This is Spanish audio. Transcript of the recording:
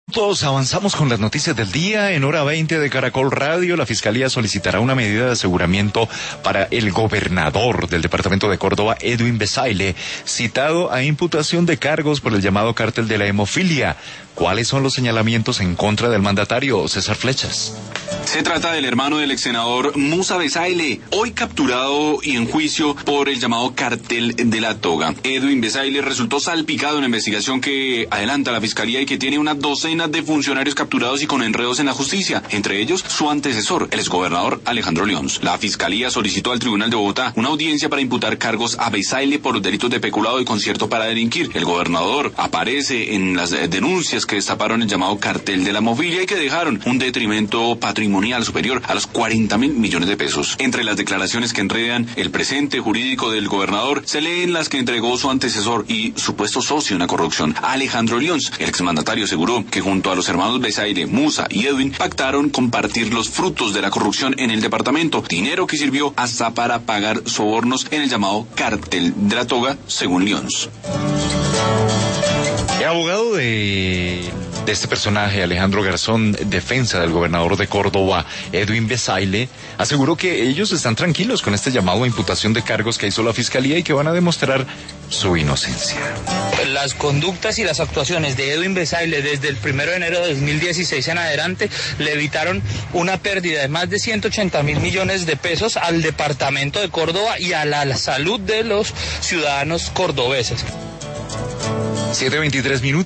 Todos avanzamos con las noticias del día. En hora 20 de Caracol Radio, la Fiscalía solicitará una medida de aseguramiento para el gobernador del departamento de Córdoba, Edwin Besaile, citado a imputación de cargos por el llamado cártel de la hemofilia. ¿Cuáles son los señalamientos en contra del mandatario? César Flechas. Se trata del hermano del exsenador Musa Besaile, hoy capturado y en juicio por el llamado cartel de la toga. Edwin Besaile resultó salpicado en la investigación que adelanta la Fiscalía y que tiene una docena de funcionarios capturados y con enredos en la justicia, entre ellos su antecesor, el exgobernador Alejandro Lyons. La Fiscalía solicitó al Tribunal de Bogotá una audiencia para imputar cargos a Besaile por los delitos de peculado y concierto para delinquir. El gobernador aparece en las denuncias que destaparon el llamado cartel de la hemofilia y que dejaron un detrimento patrimonial superior a los 40.000 millones de pesos. Entre las declaraciones que enredan el presente jurídico del gobernador se leen las que entregó su antecesor y supuesto socio en la corrupción, Alejandro Lyons. El exmandatario aseguró que junto a los hermanos Besaile, Musa y Edwin pactaron compartir los frutos de la corrupción en el departamento, dinero que sirvió hasta para pagar sobornos en el llamado cartel de la toga, según Lyons. El abogado de este personaje, Alejandro Garzón, defensa del gobernador de Córdoba, Edwin Besaile, aseguró que ellos están tranquilos con este llamado a imputación de cargos que hizo la Fiscalía y que van a demostrar su inocencia. Las conductas y las actuaciones de Edwin Besaile desde el 1 de enero de 2016 en adelante le evitaron una pérdida de más de 180.000 millones de pesos al departamento de Córdoba y a la salud de los ciudadanos cordobeses. 7:23 minutos.